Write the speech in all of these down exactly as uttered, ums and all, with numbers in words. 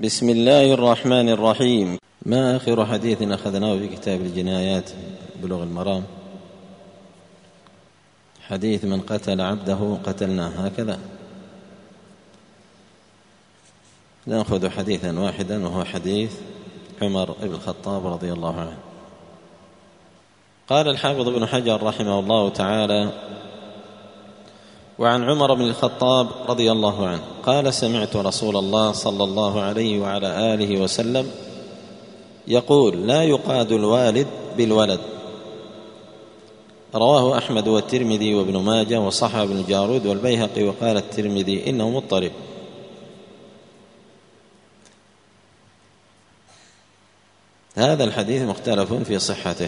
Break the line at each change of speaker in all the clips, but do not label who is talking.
بسم الله الرحمن الرحيم. ما آخر حديث أخذناه في كتاب الجنايات بلوغ المرام؟ حديث من قتل عبده قتلناه، هكذا. نأخذ حديثا واحدا وهو حديث عمر بن الخطاب رضي الله عنه. قال الحافظ ابن حجر رحمه الله تعالى: وعن عمر بن الخطاب رضي الله عنه قال: سمعت رسول الله صلى الله عليه وعلى آله وسلم يقول: لا يقاد الوالد بالولد. رواه أحمد والترمذي وابن ماجه وصححه ابن جارود والبيهقي، وقال الترمذي إنه مضطرب. هذا الحديث مختلف في صحته.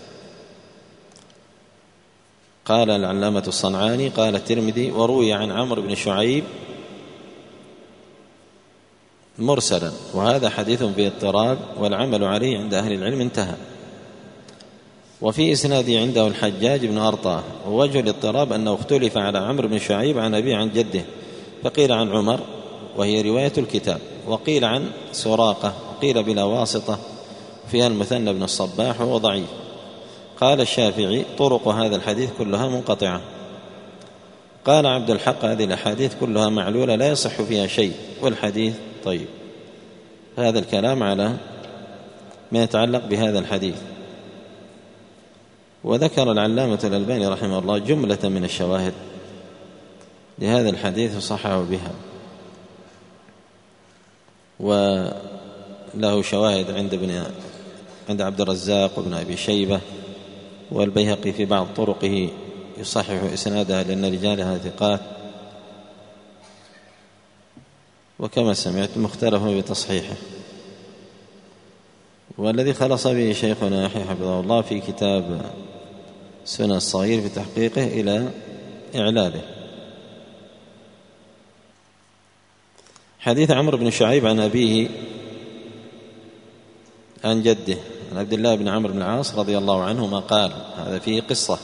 قال العلامة الصنعاني قال الترمذي: وروي عن عمرو بن شعيب مرسلا، وهذا حديث فيه اضطراب والعمل عليه عند أهل العلم انتهى. وفي إسناده عنده الحجاج بن أرطاه، ووجه الاضطراب أنه اختلف على عمرو بن شعيب عن أبيه عن جده، فقيل عن عمر وهي رواية الكتاب، وقيل عن سراقة، وقيل بلا واسطة، فيها المثنى بن الصباح وهو ضعيف. قال الشافعي: طرق هذا الحديث كلها منقطعة. قال عبد الحق: هذه الأحاديث كلها معلولة لا يصح فيها شيء، والحديث طيب. هذا الكلام على ما يتعلق بهذا الحديث. وذكر العلامة الألباني رحمه الله جملة من الشواهد لهذا الحديث وصححه بها، وله شواهد عند ابن عند عبد الرزاق وابن أبي شيبة، والبيهقي في بعض طرقه يصحح إسنادها لأن رجالها ثقات، وكما سمعت مختلف بتصحيحه. والذي خلص به شيخنا يحيى حفظه الله في كتاب سنن الصغير في تحقيقه إلى إعلاله. حديث عمرو بن شعيب عن أبيه عن جده عن عبد الله بن عمرو بن العاص رضي الله عنهما قال: هذا فيه قصة.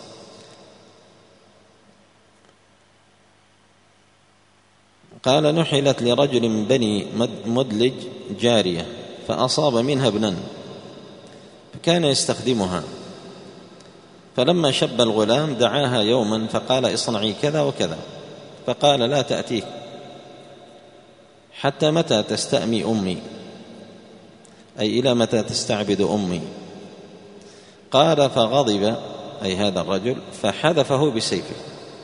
قال: نحلت لرجل من بني مدلج جارية فأصاب منها ابنا، فكان يستخدمها، فلما شب الغلام دعاها يوما فقال: اصنعي كذا وكذا، فقال: لا تأتيك حتى متى تستأمي أمي، أي إلى متى تستعبد أمي. قال: فغضب أي هذا الرجل فحذفه بسيفه،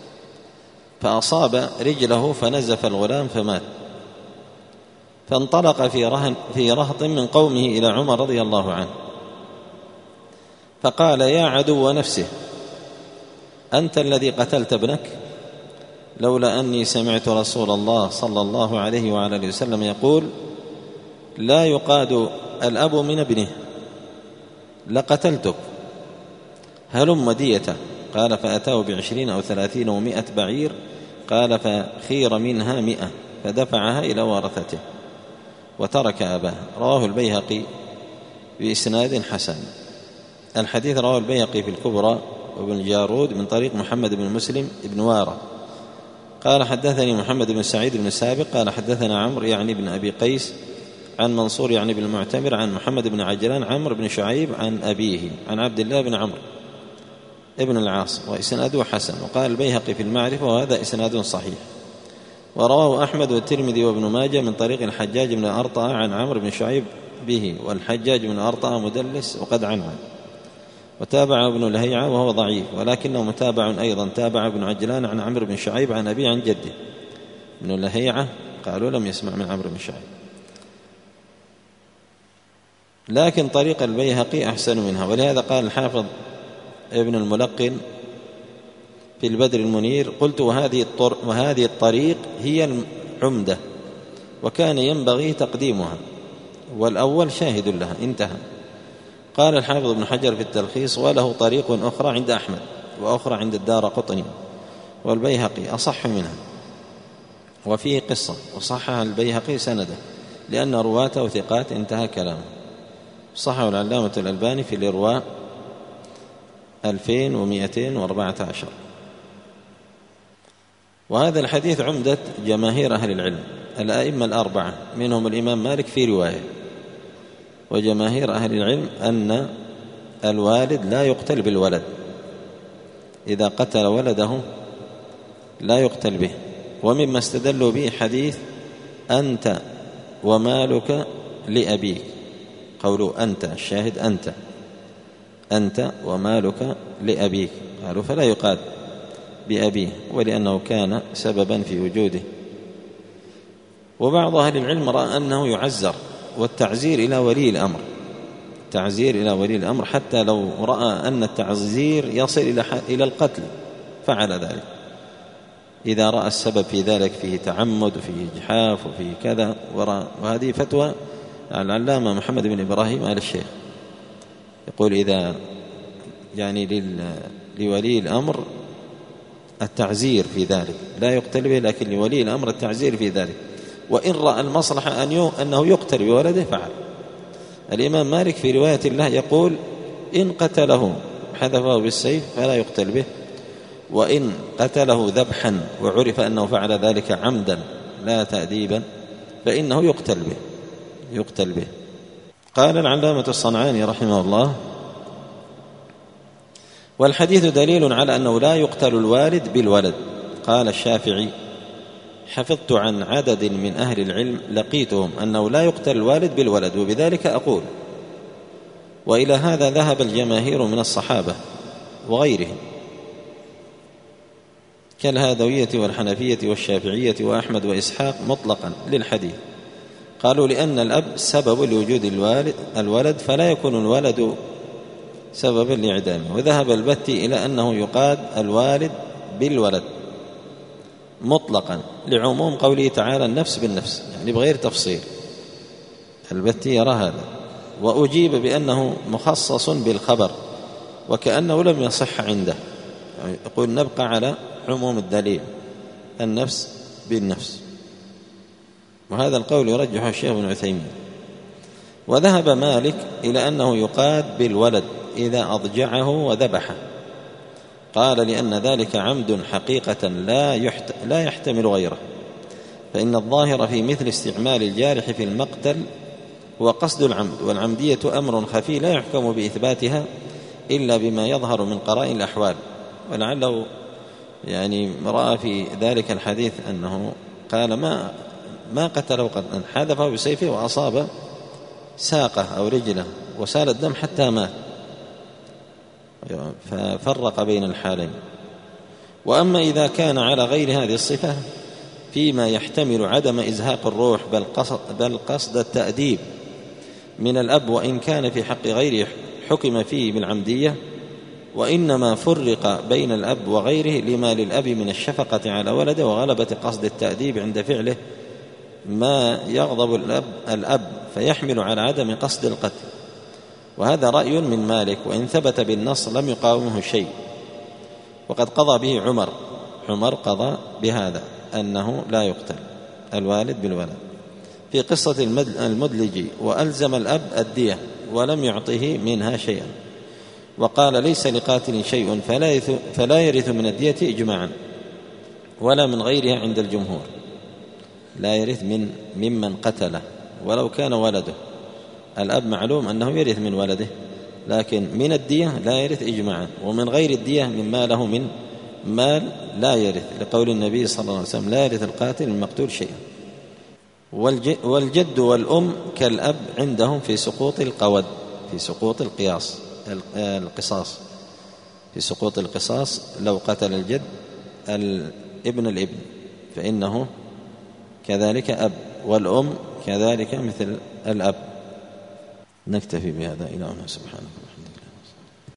فأصاب رجله فنزف الغلام فمات. فانطلق في رهن في رهط من قومه إلى عمر رضي الله عنه، فقال: يا عدو نفسه، أنت الذي قتلت ابنك؟ لولا أني سمعت رسول الله صلى الله عليه وعلى آله وسلم يقول: لا يقاد الأب من ابنه لقتلتك، هلم ديته. قال: فأتاه بعشرين أو ثلاثين ومائة بعير. قال: فخير منها مئة، فدفعها إلى ورثته وترك أباه. رواه البيهقي بإسناد حسن. الحديث رواه البيهقي في الكبرى وابن جارود من طريق محمد بن مسلم بن وارة قال: حدثني محمد بن سعيد بن سابق قال: حدثنا عمرو يعني بن أبي قيس عن منصور يعني بن المعتمر عن محمد بن عجلان عمرو بن شعيب عن أبيه عن عبد الله بن عمرو ابن العاص، وإسناده حسن. وقال البيهقي في المعرفة: وهذا إسناد صحيح. ورواه أحمد والترمذي وابن ماجه من طريق الحجاج بن أرطاه عن عمرو بن شعيب به، والحجاج بن أرطاه مدلس وقد عنعن. وتابع ابن لهيعة وهو ضعيف، ولكنه متابع أيضا، تابع ابن عجلان عن عمرو بن شعيب عن أبيه عن جده. ابن لهيعة قالوا لم يسمع من عمرو بن شعيب، لكن طريق البيهقي أحسن منها. ولهذا قال الحافظ ابن الملقن في البدر المنير: قلت: وهذه, وهذه الطريق هي العمدة، وكان ينبغي تقديمها، والأول شاهد لها. انتهى. قال الحافظ ابن حجر في التلخيص: وله طريق أخرى عند أحمد، وأخرى عند الدارقطني، والبيهقي أصح منها، وفيه قصة وصحها البيهقي سنده لأن رواته ثقات. انتهى كلامه. صحه العلامة الألباني في الإرواء ألفين ومائتين وأربعة عشر. وهذا الحديث عمدة جماهير أهل العلم الأئمة الأربعة منهم الإمام مالك في رواية، وجماهير أهل العلم أن الوالد لا يقتل بالولد، إذا قتل ولده لا يقتل به. ومما استدلوا به حديث أنت ومالك لأبيك، قولوا أنت، الشاهد أنت أنت ومالك لأبيك، قالوا فلا يقاد بأبيه ولأنه كان سببا في وجوده. وبعض أهل العلم رأى أنه يعزر، والتعزير إلى ولي الأمر، تعزير إلى ولي الأمر حتى لو رأى أن التعزير يصل إلى القتل فعل ذلك، إذا رأى السبب في ذلك فيه تعمد وفيه إجحاف وفيه كذا ورأى. وهذه فتوى العلامة محمد بن إبراهيم آل الشيخ، يقول إذا يعني لولي الأمر التعزير في ذلك، لا يقتل به، لكن لولي الأمر التعزير في ذلك، وإن رأى المصلحة أنه يقتل بولده فعل. الإمام مالك في رواية الله يقول إن قتله حذفه بالسيف فلا يقتل به، وإن قتله ذبحا وعرف أنه فعل ذلك عمدا لا تأديبا فإنه يقتل به يقتل به. قال العلامة الصنعاني رحمه الله: والحديث دليل على أنه لا يقتل الوالد بالولد. قال الشافعي: حفظت عن عدد من أهل العلم لقيتهم أنه لا يقتل الوالد بالولد، وبذلك أقول. وإلى هذا ذهب الجماهير من الصحابة وغيرهم كالهادوية والحنفية والشافعية وأحمد وإسحاق مطلقا للحديث، قالوا لأن الأب سبب لوجود الوالد الولد فلا يكون الولد سببا لإعدامه. وذهب البتي إلى أنه يقاد الوالد بالولد مطلقا لعموم قوله تعالى النفس بالنفس، يعني بغير تفصيل. البتي يرى هذا، وأجيب بأنه مخصص بالخبر وكأنه لم يصح عنده، يعني يقول نبقى على عموم الدليل النفس بالنفس، وهذا القول يرجح الشيخ ابن عثيمين. وذهب مالك إلى أنه يقاد بالولد إذا أضجعه وذبحه، قال لأن ذلك عمد حقيقة لا, يحت... لا يحتمل غيره، فإن الظاهر في مثل استعمال الجارح في المقتل هو قصد العمد، والعمدية أمر خفي لا يحكم بإثباتها إلا بما يظهر من قرائن الأحوال. ولعله يعني رأى في ذلك الحديث أنه قال ما ما قتله قد حذفه بسيفه وأصاب ساقه أو رجله وسال الدم حتى مات، ففرق بين الحالين. وأما إذا كان على غير هذه الصفة فيما يحتمل عدم إزهاق الروح بل قصد, بل قصد التأديب من الأب، وإن كان في حق غيره حكم فيه بالعمدية، وإنما فرق بين الأب وغيره لما للأب من الشفقة على ولده وغلبة قصد التأديب عند فعله ما يغضب الأب, الأب فيحمل على عدم قصد القتل. وهذا رأي من مالك، وإن ثبت بالنص لم يقاومه شيء، وقد قضى به عمر عمر قضى بهذا أنه لا يقتل الوالد بالولد في قصة المدلج، وألزم الأب الدية ولم يعطه منها شيئا، وقال ليس لقاتل شيء فلا, فلا يرث من الدية إجماعا ولا من غيرها عند الجمهور، لا يرث من ممن قتله ولو كان ولده. الأب معلوم أنه يرث من ولده، لكن من الدية لا يرث إجماعا، ومن غير الدية مما له من مال لا يرث، لقول النبي صلى الله عليه وسلم لا يرث القاتل من المقتول شيئا. والجد والأم كالأب عندهم في سقوط القود، في سقوط القياس القصاص في سقوط القصاص لو قتل الجد الابن الابن فإنه كذلك أب، والأم كذلك مثل الأب. نكتفي بهذا إلى هنا، سبحانه.